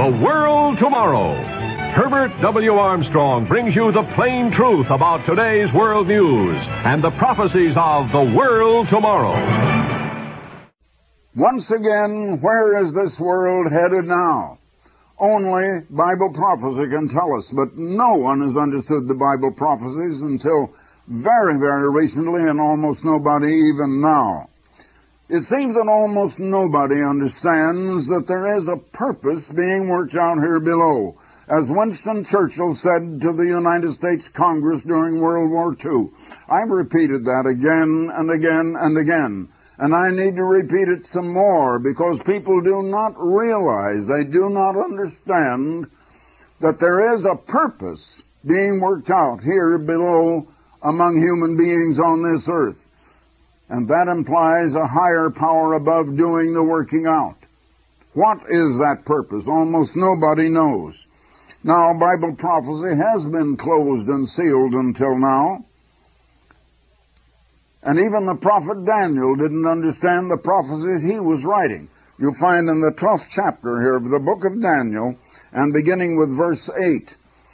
The World Tomorrow. Herbert W. Armstrong brings you the plain truth about today's world news and the prophecies of the world tomorrow. Once again, where is this world headed now? Only Bible prophecy can tell us, but no one has understood the Bible prophecies until very, very recently, and almost nobody even now. It seems that almost nobody understands that there is a purpose being worked out here below. As Winston Churchill said to the United States Congress during World War II, I've repeated that again and again and again. And I need to repeat it some more because people do not realize, they do not understand that there is a purpose being worked out here below among human beings on this earth. And that implies a higher power above doing the working out. What is that purpose? Almost nobody knows. Now, Bible prophecy has been closed and sealed until now. And even the prophet Daniel didn't understand the prophecies he was writing. You'll find in the 12th chapter here of the book of Daniel, and beginning with verse 8,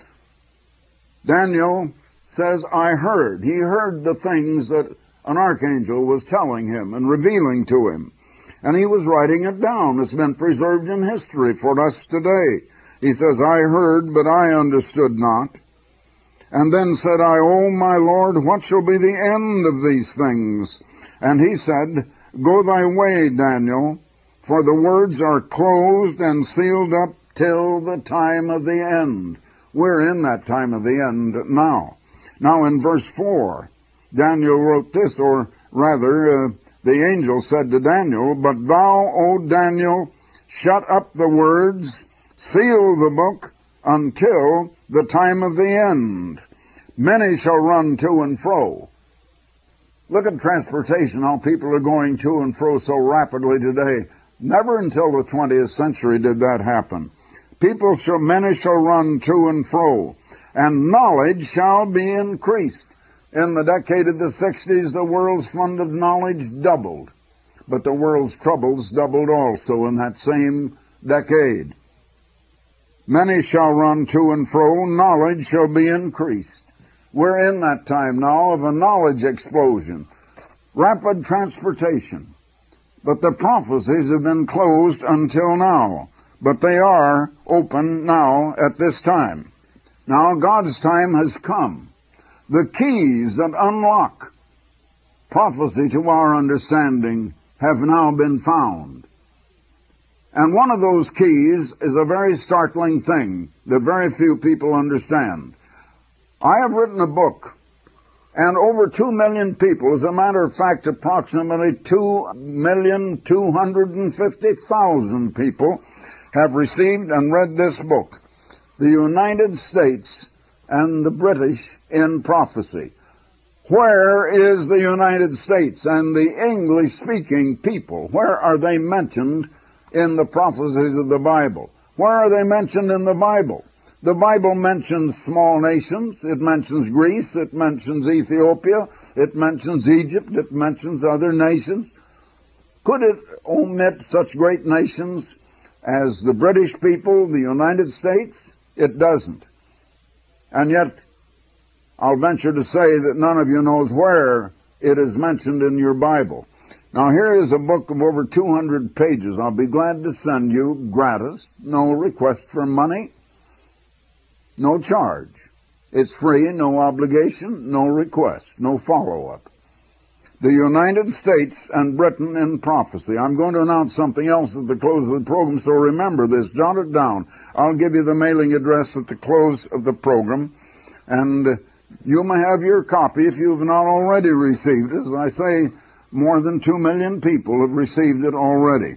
Daniel says, I heard. He heard the things that an archangel was telling him and revealing to him. And he was writing it down. It's been preserved in history for us today. He says, I heard, but I understood not. And then said I, O my Lord, what shall be the end of these things? And he said, Go thy way, Daniel, for the words are closed and sealed up till the time of the end. We're in that time of the end now. Now in verse 4, Daniel wrote this, or rather, the angel said to Daniel, But thou, O Daniel, shut up the words, seal the book, until the time of the end. Many shall run to and fro. Look at transportation, how people are going to and fro so rapidly today. Never until the 20th century did that happen. Many shall run to and fro, and knowledge shall be increased. In the decade of the 60s, the world's fund of knowledge doubled, but the world's troubles doubled also in that same decade. Many shall run to and fro, knowledge shall be increased. We're in that time now of a knowledge explosion, rapid transportation. But the prophecies have been closed until now, but they are open now at this time. Now God's time has come. The keys that unlock prophecy to our understanding have now been found. And one of those keys is a very startling thing that very few people understand. I have written a book, and over 2 million people, as a matter of fact, approximately 2,250,000 people have received and read this book, The United States and the British in Prophecy. Where is the United States and the English-speaking people? Where are they mentioned in the prophecies of the Bible? Where are they mentioned in the Bible? The Bible mentions small nations. It mentions Greece. It mentions Ethiopia. It mentions Egypt. It mentions other nations. Could it omit such great nations as the British people, the United States? It doesn't. And yet, I'll venture to say that none of you knows where it is mentioned in your Bible. Now, here is a book of over 200 pages. I'll be glad to send you gratis, no request for money, no charge. It's free, no obligation, no request, no follow-up. The United States and Britain in Prophecy. I'm going to announce something else at the close of the program, so remember this. Jot it down. I'll give you the mailing address at the close of the program, and you may have your copy if you've not already received it. As I say, more than 2 million people have received it already.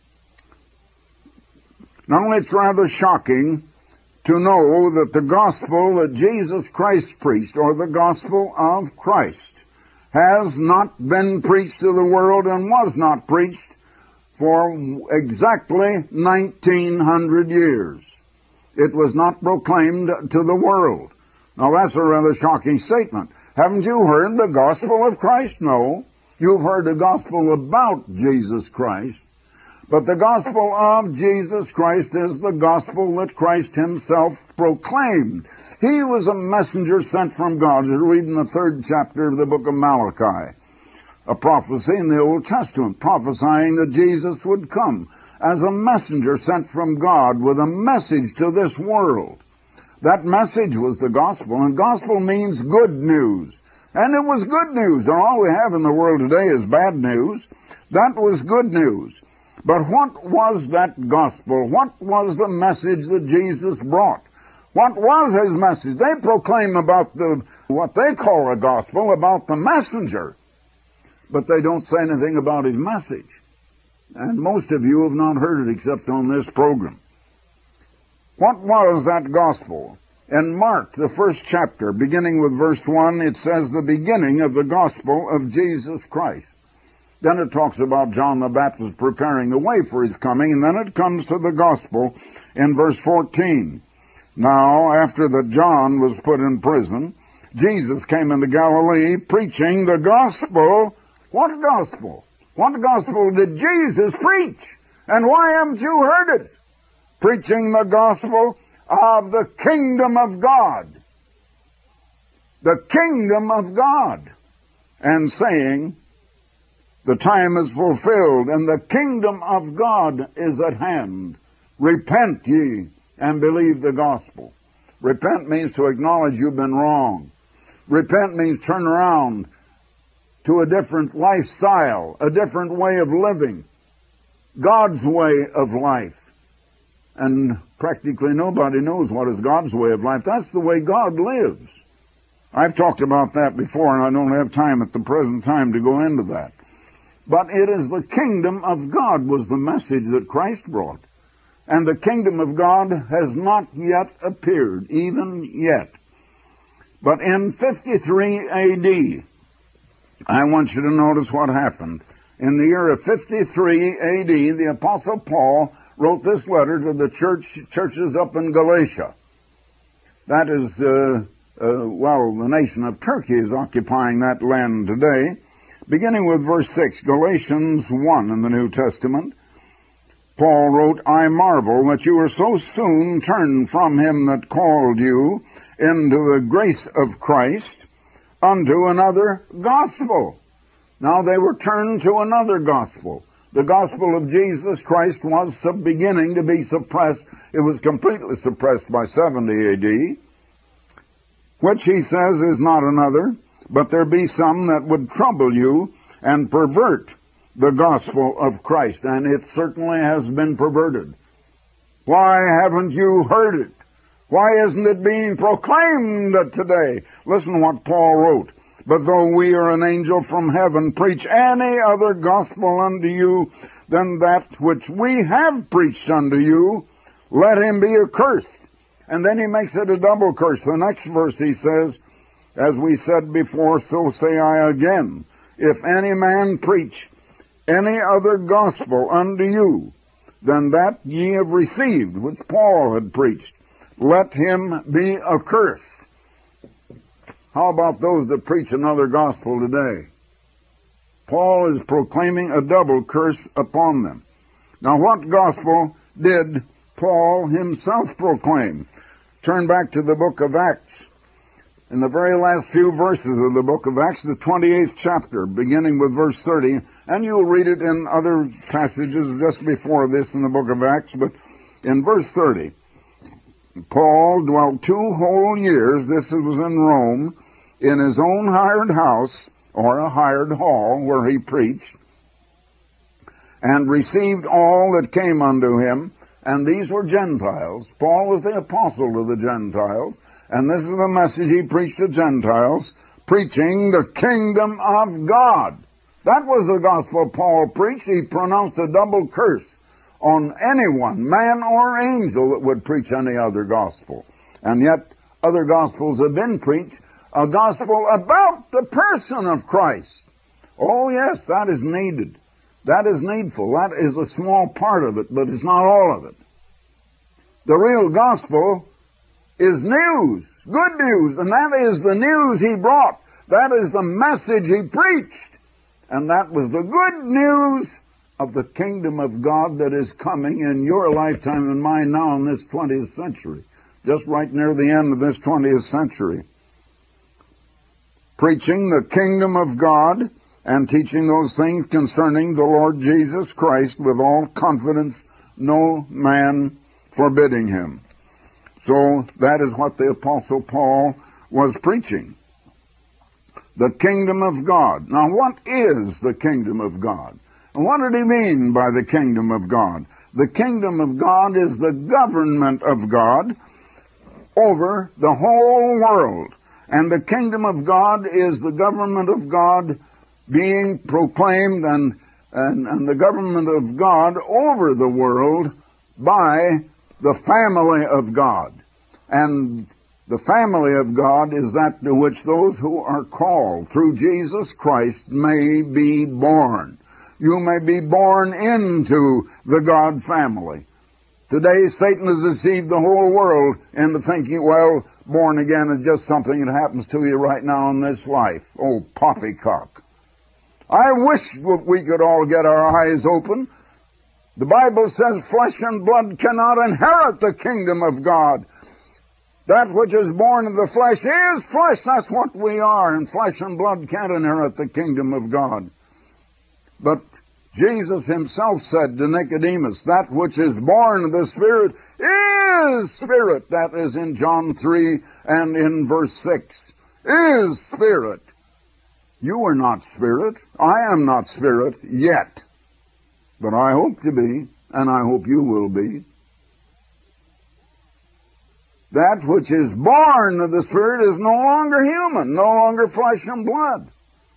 Now, it's rather shocking to know that the gospel that Jesus Christ preached, or the gospel of Christ, has not been preached to the world and was not preached for exactly 1900 years. It was not proclaimed to the world. Now that's a rather shocking statement. Haven't you heard the gospel of Christ? No. You've heard the gospel about Jesus Christ, But the gospel of Jesus Christ is the gospel that Christ himself proclaimed. He was a messenger sent from God. You read in the 3rd chapter of the book of Malachi, a prophecy in the Old Testament prophesying that Jesus would come as a messenger sent from God with a message to this world. That message was the gospel, and gospel means good news. And it was good news, and all we have in the world today is bad news. That was good news. But what was that gospel? What was the message that Jesus brought? What was his message? They proclaim about what they call a gospel, about the messenger. But they don't say anything about his message. And most of you have not heard it except on this program. What was that gospel? In Mark, the 1st chapter, beginning with verse 1, it says the beginning of the gospel of Jesus Christ. Then it talks about John the Baptist preparing the way for his coming, and then it comes to the gospel in verse 14. Now, after that John was put in prison, Jesus came into Galilee preaching the gospel. What gospel? What gospel did Jesus preach? And why haven't you heard it? Preaching the gospel of the kingdom of God. The kingdom of God. And saying, the time is fulfilled, and the kingdom of God is at hand. Repent ye and believe the gospel. Repent means to acknowledge you've been wrong. Repent means turn around to a different lifestyle, a different way of living, God's way of life. And practically nobody knows what is God's way of life. That's the way God lives. I've talked about that before, and I don't have time at the present time to go into that. But it is the kingdom of God was the message that Christ brought. And the kingdom of God has not yet appeared, even yet. But in 53 A.D., I want you to notice what happened. In the year of 53 A.D., the Apostle Paul wrote this letter to the churches up in Galatia. That is, the nation of Turkey is occupying that land today. Beginning with verse 6, Galatians 1 in the New Testament, Paul wrote, I marvel that you are so soon turned from him that called you into the grace of Christ unto another gospel. Now they were turned to another gospel. The gospel of Jesus Christ was beginning to be suppressed. It was completely suppressed by 70 A.D., which he says is not another, but there be some that would trouble you and pervert the gospel of Christ. And it certainly has been perverted. Why haven't you heard it? Why isn't it being proclaimed today? Listen to what Paul wrote. But though we or an angel from heaven preach any other gospel unto you than that which we have preached unto you, let him be accursed. And then he makes it a double curse. The next verse he says, as we said before, so say I again, if any man preach any other gospel unto you than that ye have received, which Paul had preached, let him be accursed. How about those that preach another gospel today? Paul is proclaiming a double curse upon them. Now, what gospel did Paul himself proclaim? Turn back to the book of Acts. In the very last few verses of the book of Acts, the 28th chapter, beginning with verse 30, and you'll read it in other passages just before this in the book of Acts, but in verse 30, Paul dwelt 2 whole years, this was in Rome, in his own hired house, or a hired hall, where he preached, and received all that came unto him, and these were Gentiles. Paul was the apostle to the Gentiles, and this is the message he preached to Gentiles, preaching the kingdom of God. That was the gospel Paul preached. He pronounced a double curse on anyone, man or angel, that would preach any other gospel. And yet, other gospels have been preached, a gospel about the person of Christ. Oh yes, that is needed. That is needful. That is a small part of it, but it's not all of it. The real gospel is news, good news, and that is the news he brought. That is the message he preached. And that was the good news of the kingdom of God that is coming in your lifetime and mine now in this 20th century, just right near the end of this 20th century. Preaching the kingdom of God and teaching those things concerning the Lord Jesus Christ with all confidence, no man forbidding him. So that is what the Apostle Paul was preaching. The kingdom of God. Now, what is the kingdom of God? And what did he mean by the kingdom of God? The kingdom of God is the government of God over the whole world. And the kingdom of God is the government of God being proclaimed and the government of God over the world by the family of God. And the family of God is that to which those who are called through Jesus Christ may be born. You may be born into the God family. Today, Satan has deceived the whole world into thinking, well, born again is just something that happens to you right now in this life. Oh, poppycock. I wish we could all get our eyes open. The Bible says flesh and blood cannot inherit the kingdom of God. That which is born of the flesh is flesh. That's what we are. And flesh and blood can't inherit the kingdom of God. But Jesus himself said to Nicodemus, that which is born of the Spirit is Spirit. That is in John 3 and in verse 6. Is Spirit. You are not Spirit. I am not Spirit yet. But I hope to be, and I hope you will be. That which is born of the Spirit is no longer human, no longer flesh and blood.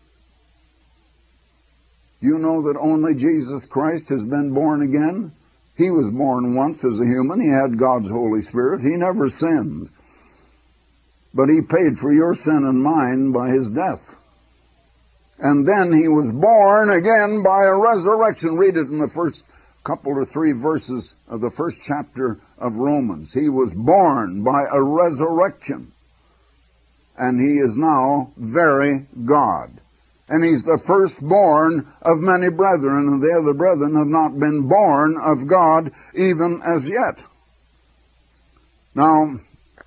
You know that only Jesus Christ has been born again? He was born once as a human. He had God's Holy Spirit. He never sinned. But he paid for your sin and mine by his death. And then he was born again by a resurrection. Read it in the first couple or three verses of the first chapter of Romans. He was born by a resurrection. And he is now very God. And he's the firstborn of many brethren, and the other brethren have not been born of God even as yet. Now,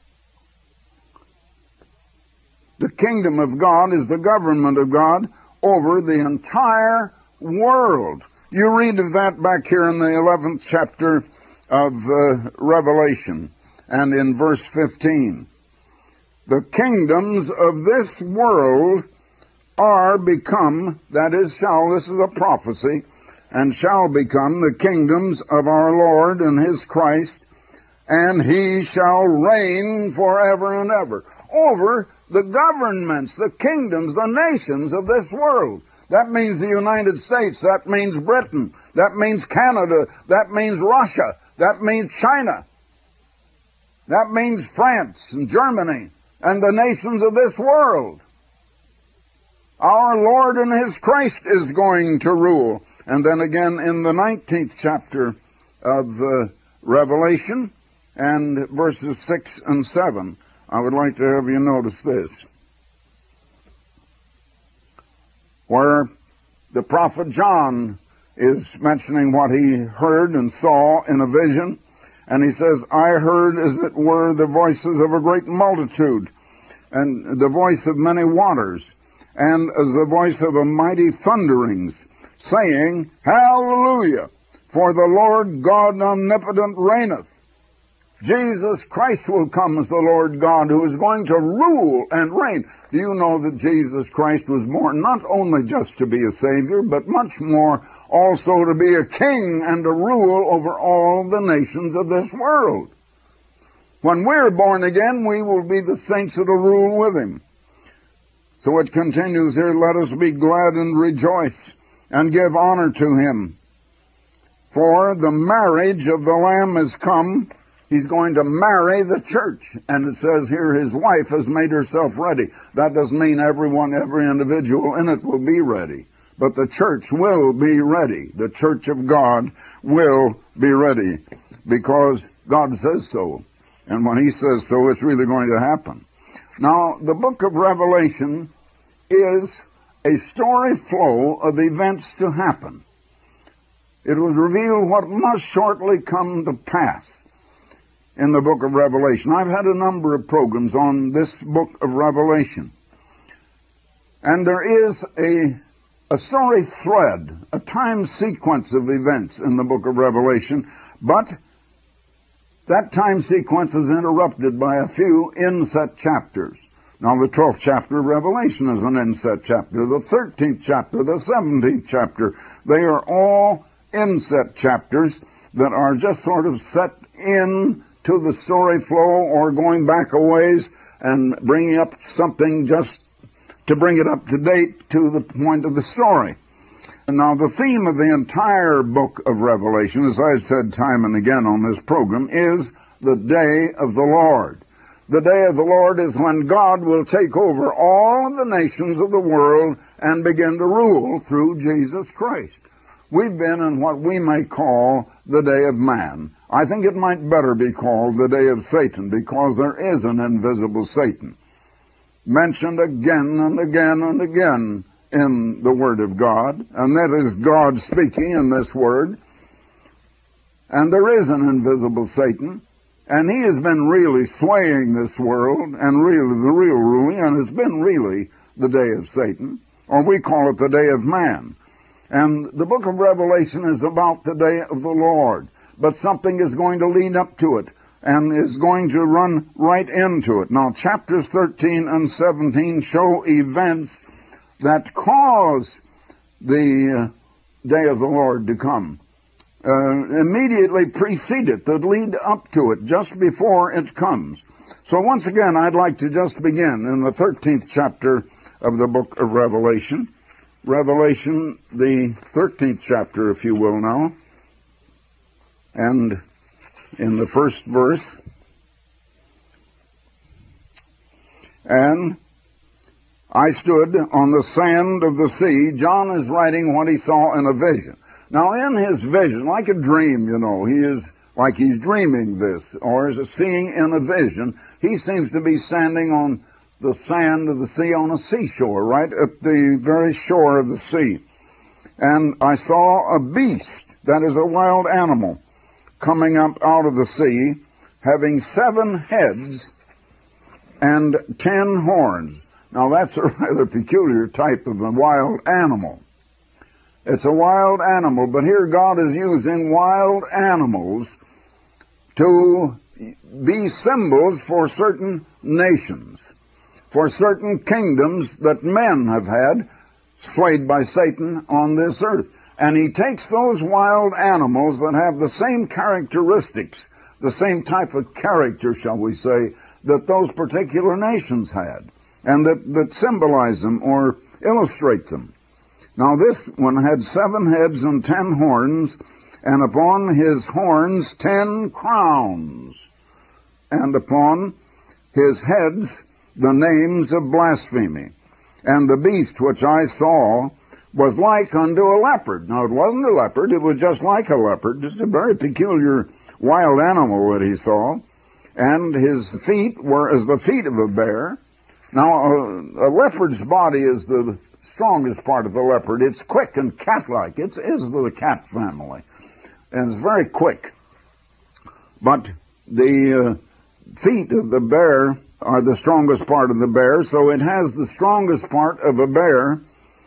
the kingdom of God is the government of God over the entire world. You read of that back here in the 11th chapter of Revelation, and in verse 15. The kingdoms of this world are become, that is, this is a prophecy, and shall become the kingdoms of our Lord and his Christ, and he shall reign forever and ever over the governments, the kingdoms, the nations of this world. That means the United States, that means Britain, that means Canada, that means Russia, that means China, that means France and Germany and the nations of this world. Our Lord and his Christ is going to rule. And then again in the 19th chapter of Revelation and verses 6 and 7, I would like to have you notice this. Where the prophet John is mentioning what he heard and saw in a vision. And he says, I heard as it were the voices of a great multitude, and the voice of many waters, and as the voice of a mighty thunderings, saying, Hallelujah! For the Lord God omnipotent reigneth. Jesus Christ will come as the Lord God who is going to rule and reign. Do you know that Jesus Christ was born not only just to be a Savior, but much more also to be a king and to rule over all the nations of this world? When we're born again, we will be the saints that will rule with him. So it continues here, let us be glad and rejoice and give honor to him. For the marriage of the Lamb is come. He's going to marry the church. And it says here his wife has made herself ready. That doesn't mean every individual in it will be ready. But the church will be ready. The church of God will be ready. Because God says so. And when he says so, it's really going to happen. Now, the book of Revelation is a story flow of events to happen. It was revealed what must shortly come to pass in the book of Revelation. I've had a number of programs on this book of Revelation. And there is a story thread, a time sequence of events in the book of Revelation, but that time sequence is interrupted by a few inset chapters. Now, the 12th chapter of Revelation is an inset chapter. The 13th chapter, the 17th chapter, they are all inset chapters that are just sort of set in to the story flow, or going back a ways and bringing up something just to bring it up to date to the point of the story. And now, the theme of the entire book of Revelation, as I've said time and again on this program, is the day of the Lord. The day of the Lord is when God will take over all of the nations of the world and begin to rule through Jesus Christ. We've been in what we may call the day of man. I think it might better be called the day of Satan, because there is an invisible Satan, mentioned again and again and again in the Word of God, and that is God speaking in this Word. And there is an invisible Satan, and he has been really swaying this world, and really the real ruling, and has been really the day of Satan, or we call it the day of man. And the book of Revelation is about the day of the Lord, but something is going to lead up to it, and is going to run right into it. Now, chapters 13 and 17 show events that cause the day of the Lord to come. Immediately precede it, that lead up to it, just before it comes. So once again, I'd like to just begin in the 13th chapter of the book of Revelation. Revelation, the 13th chapter, if you will now. And in the first verse, and I stood on the sand of the sea. John is writing what he saw in a vision. Now, in his vision, like a dream, you know, he is like he's dreaming this, or is seeing in a vision. He seems to be standing on the sand of the sea on a seashore, right at the very shore of the sea. And I saw a beast, that is a wild animal, coming up out of the sea, having 7 heads and 10 horns. Now, that's a rather peculiar type of a wild animal. It's a wild animal, but here God is using wild animals to be symbols for certain nations, for certain kingdoms that men have had, swayed by Satan on this earth. And he takes those wild animals that have the same characteristics, the same type of character, shall we say, that those particular nations had, and that symbolize them or illustrate them. Now, this one had 7 heads and 10 horns, and upon his horns 10 crowns, and upon his heads the names of blasphemy. And the beast which I saw was like unto a leopard. Now, it wasn't a leopard, it was just like a leopard, just a very peculiar wild animal that he saw. And his feet were as the feet of a bear. Now, a leopard's body is the strongest part of the leopard. It's quick and cat-like. It is the cat family. And it's very quick. But the feet of the bear are the strongest part of the bear, so it has the strongest part of a bear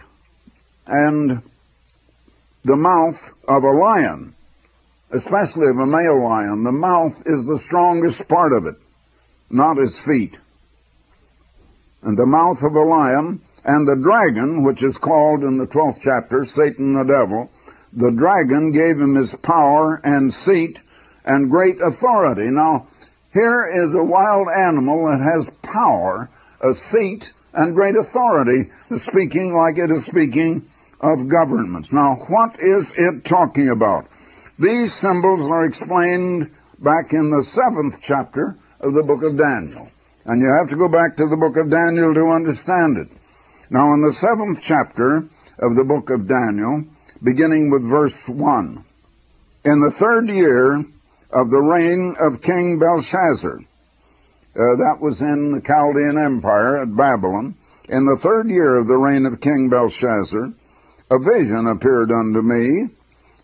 and the mouth of a lion, especially of a male lion. The mouth is the strongest part of it, not his feet. And the mouth of a lion, and the dragon, which is called in the 12th chapter, Satan the devil, the dragon gave him his power and seat and great authority. Now, here is a wild animal that has power, a seat, and great authority, speaking like it is speaking of governments. Now, what is it talking about? These symbols are explained back in the 7th chapter of the book of Daniel. And you have to go back to the book of Daniel to understand it. Now, in the 7th chapter of the book of Daniel, beginning with verse 1, in the 3rd year of the reign of King Belshazzar, that was in the Chaldean Empire at Babylon, in the 3rd year of the reign of King Belshazzar, a vision appeared unto me,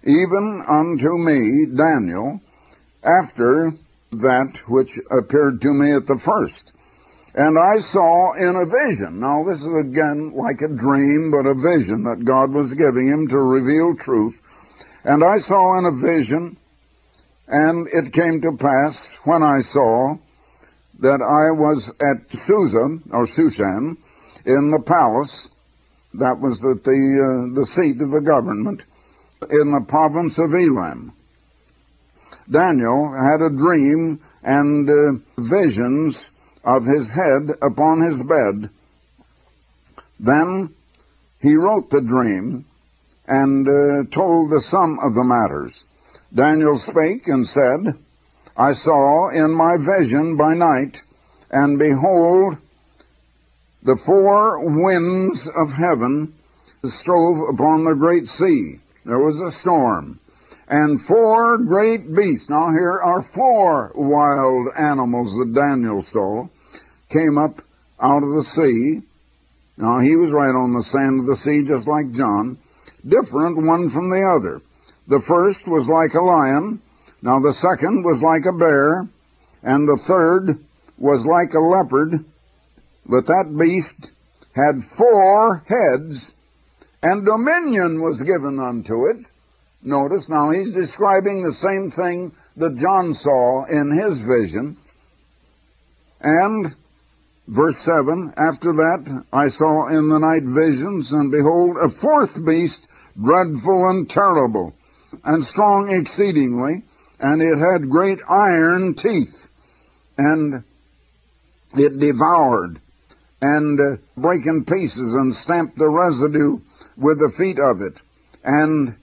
even unto me, Daniel, after that which appeared to me at the first. And I saw in a vision. Now this is again like a dream, but a vision that God was giving him to reveal truth. And I saw in a vision, and it came to pass when I saw that I was at Susa, or Shushan, in the palace, that was at the seat of the government, in the province of Elam. Daniel had a dream and visions of his head upon his bed. Then he wrote the dream and told the sum of the matters. Daniel spake and said, I saw in my vision by night, and behold, the four winds of heaven strove upon the great sea. There was a storm, and four great beasts. Now here are four wild animals that Daniel saw, came up out of the sea. Now he was right on the sand of the sea, just like John, different one from the other. The first was like a lion, now the second was like a bear, and the third was like a leopard. But that beast had four heads, and dominion was given unto it. Notice, now he's describing the same thing that John saw in his vision. And verse 7, after that I saw in the night visions, and behold, a fourth beast, dreadful and terrible, and strong exceedingly, and it had great iron teeth, and it devoured, and brake in pieces, and stamped the residue with the feet of it. And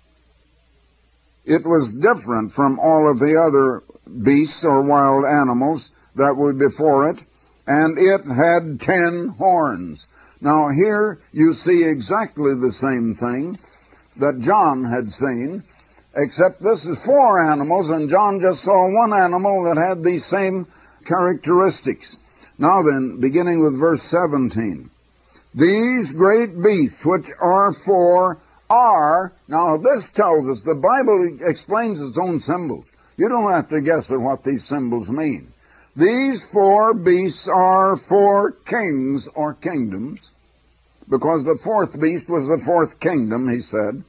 it was different from all of the other beasts or wild animals that were before it, and it had 10 horns. Now here you see exactly the same thing that John had seen, except this is 4 animals, and John just saw one animal that had these same characteristics. Now then, beginning with verse 17, these great beasts which are 4 are, now this tells us, the Bible explains its own symbols. You don't have to guess at what these symbols mean. These 4 beasts are 4 kings or kingdoms, because the 4th beast was the 4th kingdom, he said,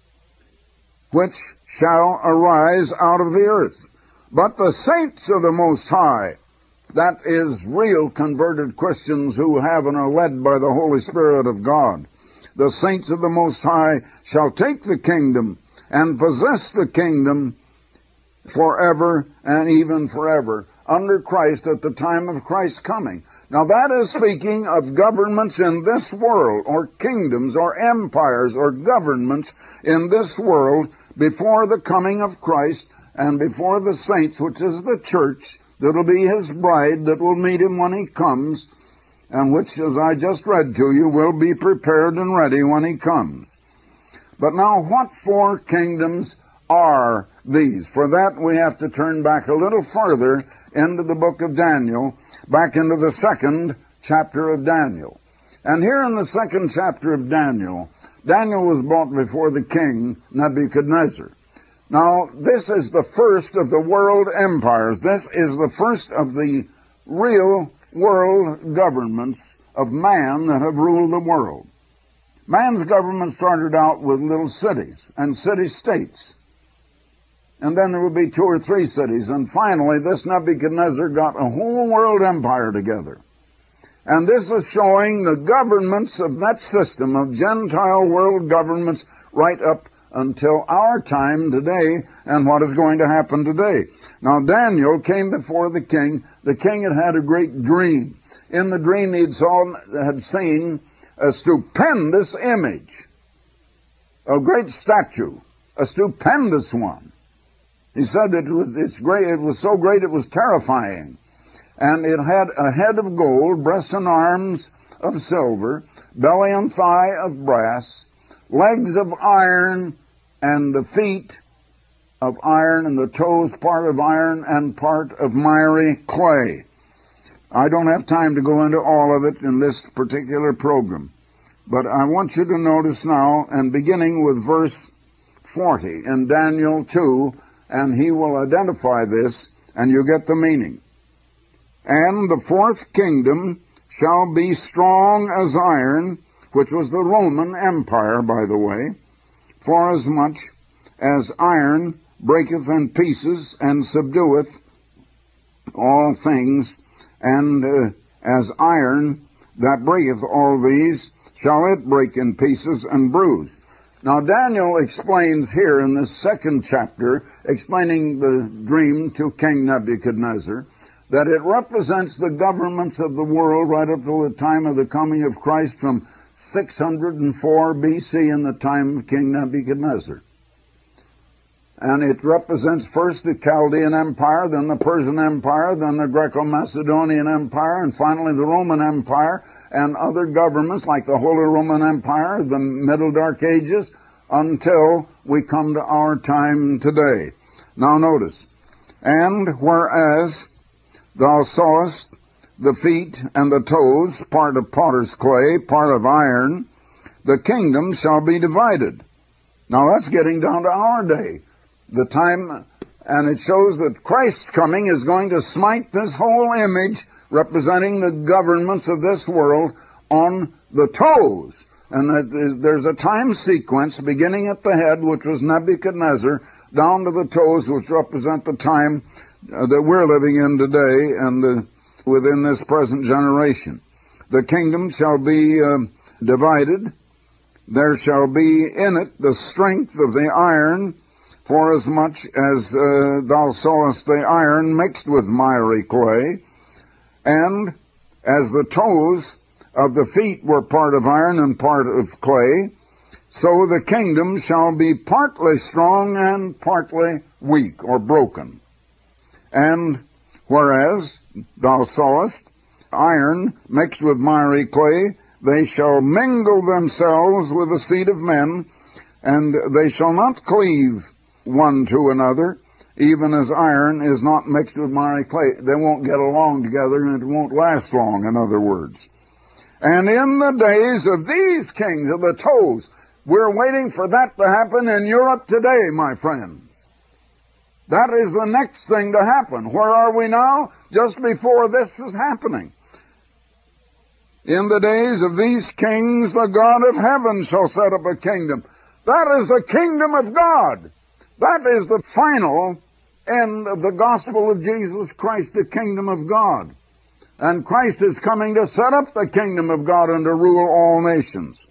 which shall arise out of the earth. But the saints of the Most High, that is real converted Christians who have and are led by the Holy Spirit of God, the saints of the Most High shall take the kingdom and possess the kingdom forever and even forever, under Christ at the time of Christ's coming. Now that is speaking of governments in this world, or kingdoms, or empires, or governments in this world before the coming of Christ and before the saints, which is the church, that will be his bride, that will meet him when he comes, and which, as I just read to you, will be prepared and ready when he comes. But now, what 4 kingdoms are these? For that we have to turn back a little further into the book of Daniel, back into the 2nd chapter of Daniel. And here in the 2nd chapter of Daniel, Daniel was brought before the king Nebuchadnezzar. Now, this is the first of the world empires. This is the first of the real world governments of man that have ruled the world. Man's government started out with little cities and city-states. And then there would be 2 or 3 cities. And finally, this Nebuchadnezzar got a whole world empire together. And this is showing the governments of that system of Gentile world governments right up until our time today and what is going to happen today. Now Daniel came before the king. The king had had a great dream. In the dream he had seen a stupendous image, a great statue, a stupendous one. He said that it's great. It was so great it was terrifying. And it had a head of gold, breast and arms of silver, belly and thigh of brass, legs of iron, and the feet of iron, and the toes part of iron and part of miry clay. I don't have time to go into all of it in this particular program, but I want you to notice now, and beginning with verse 40 in Daniel 2, and he will identify this, and you get the meaning. And the fourth kingdom shall be strong as iron, which was the Roman Empire, by the way, forasmuch as iron breaketh in pieces and subdueth all things, and as iron that breaketh all these, shall it break in pieces and bruise. Now Daniel explains here in this second chapter, explaining the dream to King Nebuchadnezzar, that it represents the governments of the world right up to the time of the coming of Christ from 604 BC in the time of King Nebuchadnezzar. And it represents first the Chaldean Empire, then the Persian Empire, then the Greco-Macedonian Empire, and finally the Roman Empire, and other governments like the Holy Roman Empire, the Middle Dark Ages, until we come to our time today. Now notice, and whereas thou sawest the feet and the toes, part of potter's clay, part of iron, the kingdom shall be divided. Now that's getting down to our day. The time, and it shows that Christ's coming is going to smite this whole image representing the governments of this world on the toes. And that there's a time sequence beginning at the head, which was Nebuchadnezzar, down to the toes, which represent the time that we're living in today and within this present generation. The kingdom shall be divided. There shall be in it the strength of the iron, forasmuch as thou sawest the iron mixed with miry clay, and as the toes of the feet were part of iron and part of clay, so the kingdom shall be partly strong and partly weak or broken. And whereas thou sawest iron mixed with miry clay, they shall mingle themselves with the seed of men, and they shall not cleave one to another, even as iron is not mixed with miry clay. They won't get along together, and it won't last long, in other words. And in the days of these kings of the toes, we're waiting for that to happen in Europe today, my friends. That is the next thing to happen. Where are we now? Just before this is happening. In the days of these kings, the God of heaven shall set up a kingdom. That is the kingdom of God. That is the final end of the gospel of Jesus Christ, the kingdom of God. And Christ is coming to set up the kingdom of God and to rule all nations.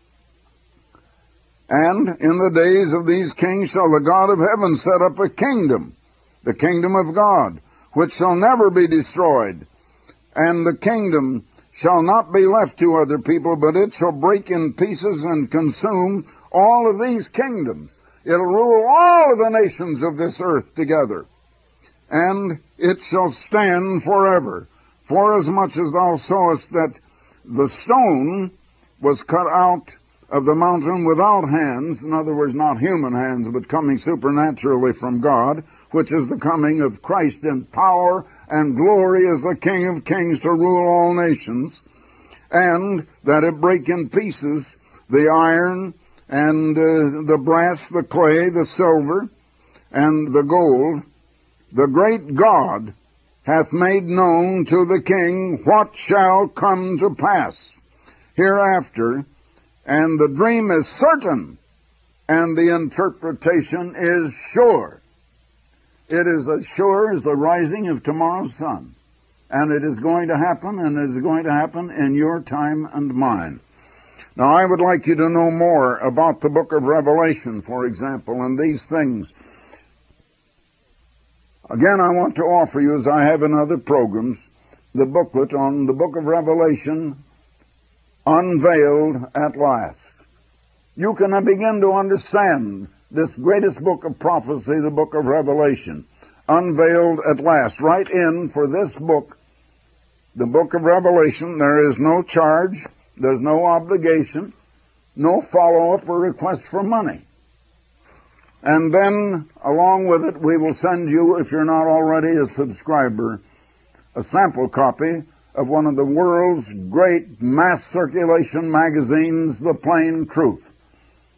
And in the days of these kings shall the God of heaven set up a kingdom, the kingdom of God, which shall never be destroyed. And the kingdom shall not be left to other people, but it shall break in pieces and consume all of these kingdoms. It'll rule all of the nations of this earth together. And it shall stand forever. Forasmuch as thou sawest that the stone was cut out of the mountain without hands, in other words, not human hands, but coming supernaturally from God, which is the coming of Christ in power and glory as the King of kings to rule all nations, and that it break in pieces the iron and the brass, the clay, the silver, and the gold. The great God hath made known to the king what shall come to pass hereafter, and the dream is certain, and the interpretation is sure. It is as sure as the rising of tomorrow's sun. And it is going to happen, and it is going to happen in your time and mine. Now, I would like you to know more about the book of Revelation, for example, and these things. Again, I want to offer you, as I have in other programs, the booklet on the book of Revelation, Unveiled at Last. You can begin to understand this greatest book of prophecy, the book of Revelation, Unveiled at Last. Write in for this book, the book of Revelation. There is no charge, there's no obligation, no follow-up or request for money. And then, along with it, we will send you, if you're not already a subscriber, a sample copy of one of the world's great mass circulation magazines, The Plain Truth.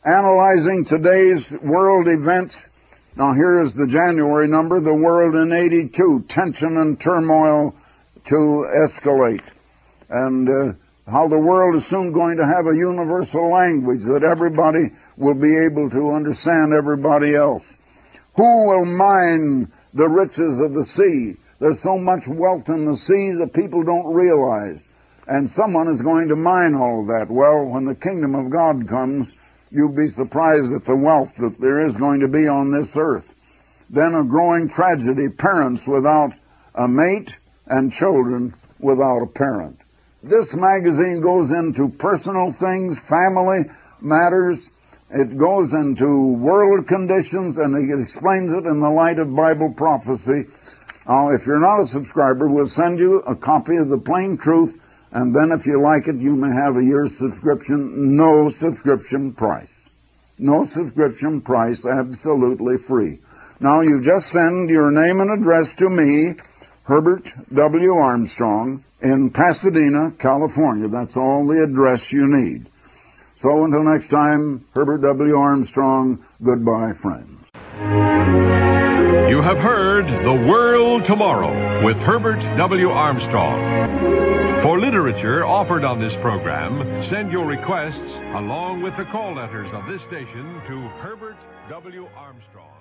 analyzing today's world events. Now here is the January number, the world in 82, tension and turmoil to escalate. And how the world is soon going to have a universal language that everybody will be able to understand everybody else. Who will mine the riches of the sea? There's so much wealth in the seas that people don't realize. And someone is going to mine all of that. Well, when the kingdom of God comes, you'll be surprised at the wealth that there is going to be on this earth. Then a growing tragedy, parents without a mate and children without a parent. This magazine goes into personal things, family matters. It goes into world conditions, and it explains it in the light of Bible prophecy. Now, if you're not a subscriber, we'll send you a copy of The Plain Truth, and then if you like it, you may have a year's subscription, no subscription price. No subscription price, absolutely free. Now, you just send your name and address to me, Herbert W. Armstrong, in Pasadena, California. That's all the address you need. So until next time, Herbert W. Armstrong, goodbye, friends. You have heard The World Tomorrow with Herbert W. Armstrong. For literature offered on this program, send your requests along with the call letters of this station to Herbert W. Armstrong.